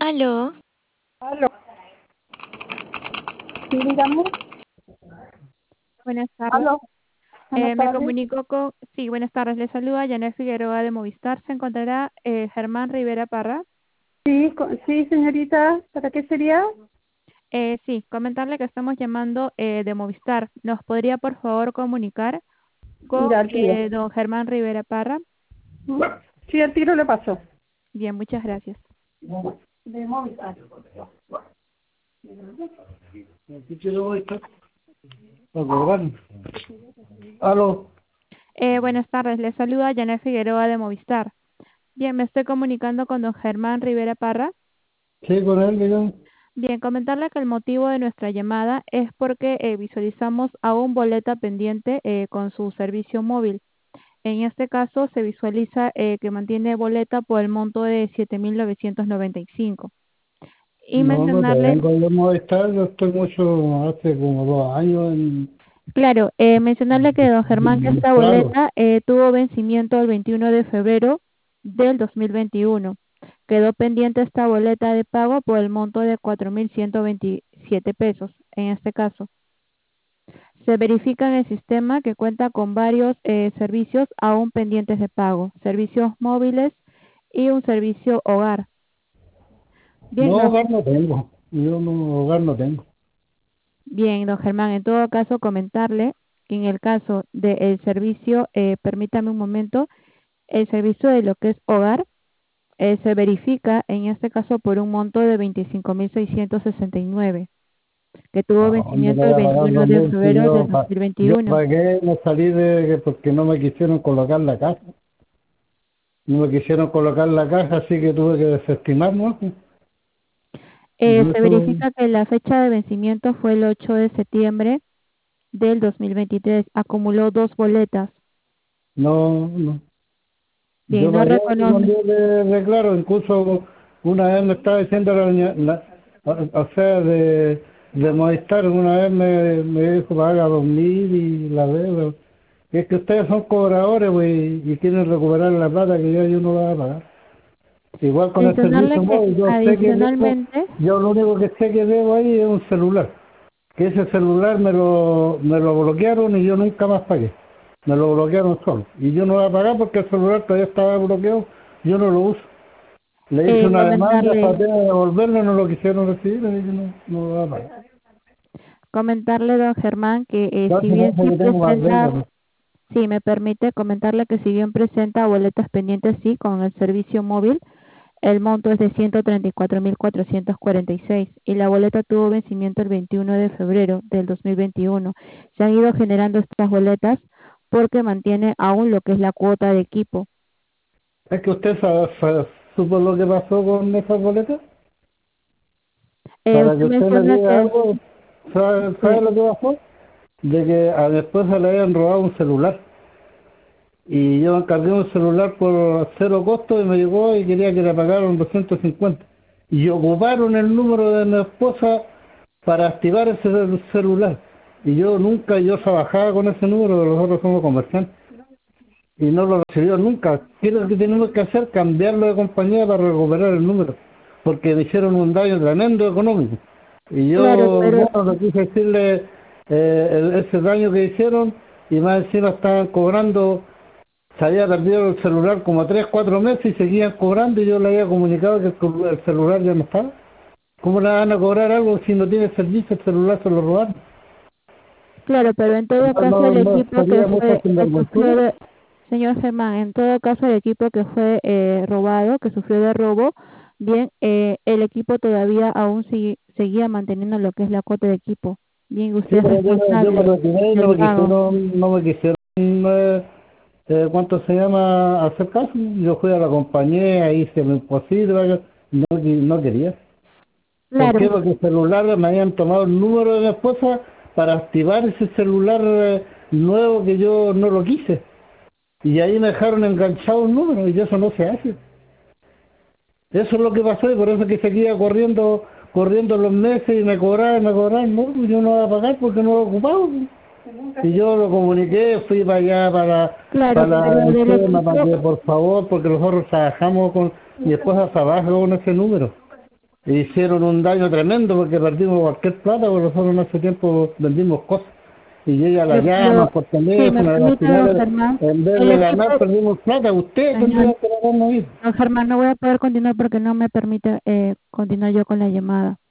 Aló, Aló, sí, dígame. Buenas tardes. Aló, buenas Me tardes. comunico con... Sí, buenas tardes. Le saluda Janet Figueroa de Movistar. Se encontrará Germán Rivera Parra. Sí, sí, señorita, ¿para qué sería? Sí, comentarle que estamos llamando de Movistar. ¿Nos podría, por favor, comunicar con Ya, al tiro. don Germán Rivera Parra? Sí, al tiro le pasó. Bien, muchas gracias. De Movistar. Aló, Buenas tardes. Le saluda Janet Figueroa de Movistar. Bien, me estoy comunicando con don Germán Rivera Parra. sí, con él, digamos. Bien, comentarle que el motivo de nuestra llamada es porque visualizamos a un boleta pendiente con su servicio móvil. En este caso se visualiza que mantiene boleta por el monto de 7.995. Y No, no mencionarle, tengo, yo no estar, yo estoy mucho, hace como 2 años claro, mencionarle que don Germán, que esta claro. boleta tuvo vencimiento el 21 de febrero del 2021. Quedó pendiente esta boleta de pago por el monto de 4.127 pesos, en este caso. Se verifica en el sistema que cuenta con varios servicios aún pendientes de pago, servicios móviles y un servicio hogar. Bien, No, hogar no tengo, yo no, hogar no tengo. bien, don Germán, en todo caso comentarle que en el caso del servicio, permítame un momento, el servicio de lo que es hogar se verifica en este caso por un monto de 25.669, que tuvo ¿A dónde vencimiento le el voy a pagar 21 los de mil si febrero del yo 2021. pagué, me salí porque no me quisieron colocar la caja? No me quisieron colocar la caja, así que tuve que desestimar, ¿no? Por Se eso, verifica que la fecha de vencimiento fue el 8 de septiembre del 2023. Acumuló dos boletas. no, no. Bien, Yo no pagué y reconoce. mandé de claro, incluso una vez me estaba diciendo o sea, de Movistar, una vez me dijo paga 2.000 y la deuda. Es que ustedes son cobradores, güey, y quieren recuperar la plata que yo no la voy a pagar. Igual con el Mencionarle servicio que móvil, yo sé que debo, adicionalmente, yo lo único que sé que debo ahí es un celular. Que ese celular me lo bloquearon y yo nunca más pagué. Me lo bloquearon solo. Y yo no voy a pagar porque el celular todavía estaba bloqueado, yo no lo uso. Le hice una demanda, comentarle, traté de devolverlo, no lo quisieron recibir, y dije no lo voy a pagar. comentarle, don Germán, que Ya si se me bien hace sí que tengo más deuda, presenta, ¿no? si me permite comentarle que si bien presenta boletas pendientes, sí, con el servicio móvil, el monto es de 134.446 y la boleta tuvo vencimiento el 21 de febrero del 2021. Se han ido generando estas boletas porque mantiene aún lo que es la cuota de equipo. Es que usted supo lo que pasó con esas boletas. Para que Usted usted le menciona diga que algo, ¿sabe sí, lo que pasó? De que a mi esposa le habían robado un celular. Y yo encargué un celular por cero costo y me llegó y quería que le pagaran 250. Y ocuparon el número de mi esposa para activar ese celular. Y yo trabajaba con ese número, nosotros somos comerciantes. Y no lo recibió nunca. ¿Qué es lo que tenemos que hacer? Cambiarlo de compañía para recuperar el número. Porque le hicieron un daño tremendo económico. Y claro, yo, pero bueno, le quise decirle ese daño que hicieron y más encima estaban cobrando. Se había perdido el celular como 3 4 meses y seguían cobrando y yo le había comunicado que el celular ya no estaba. ¿Cómo le van a cobrar algo si no tiene servicio? El celular se lo robaron. claro, pero en todo No, caso no, el no equipo que sería mucha fue que sufrió sinvergüenzura. de, señor Germán, en todo caso el equipo que fue robado, que sufrió de robo, bien, el equipo todavía aún seguía manteniendo lo que es la cuota de equipo. Bien, Sí, usted es pero yo me responsable retiré y del pago. no me quisieron, ¿cuánto se llama? Hacer caso. Yo fui a la compañía, hice lo imposible, no quería. ¿Por Claro, qué? Porque el celular me habían tomado el número de mi esposa para activar ese celular nuevo que yo no lo quise. Y ahí me dejaron enganchado un número y eso no se hace. Eso es lo que pasó y por eso que seguía corriendo los meses y me cobraban, no, pues yo no voy a pagar porque no lo he ocupado. Y yo lo comuniqué, fui para allá, claro, para pero el del tema, para equipo, que por favor, porque nosotros trabajamos mi esposa trabaja con ese número. hicieron un daño tremendo porque perdimos cualquier plata, porque nosotros en ese tiempo vendimos cosas. Y ella la llama por Sí, me teléfono, al permite, don final, Germán. en vez El de ganar, equipo, perdimos plata. Usted tendría señor, que habernos ido. don Germán, no voy a poder continuar porque no me permite continuar yo con la llamada.